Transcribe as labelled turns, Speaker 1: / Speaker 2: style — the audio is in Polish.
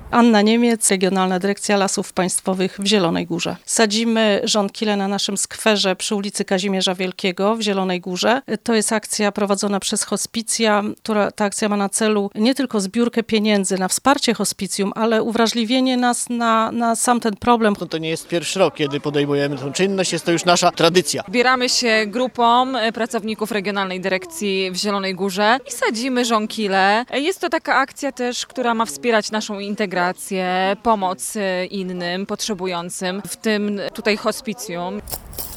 Speaker 1: Anna Niemiec, Regionalna Dyrekcja Lasów Państwowych w Zielonej Górze. Sadzimy żonkile na naszym skwerze przy ulicy Kazimierza Wielkiego w Zielonej Górze. To jest akcja prowadzona przez Hospicja, ta akcja ma na celu nie tylko zbiórkę pieniędzy na wsparcie hospicjum, ale uwrażliwienie nas na sam ten problem.
Speaker 2: To nie jest pierwszy rok, kiedy podejmujemy tę czynność, jest to już nasza tradycja.
Speaker 3: Zbieramy się grupą pracowników Regionalnej Dyrekcji w Zielonej Górze i sadzimy żonkile. Jest to taka akcja też, która ma wspierać naszą integrację, pomoc innym potrzebującym, w tym tutaj hospicjum.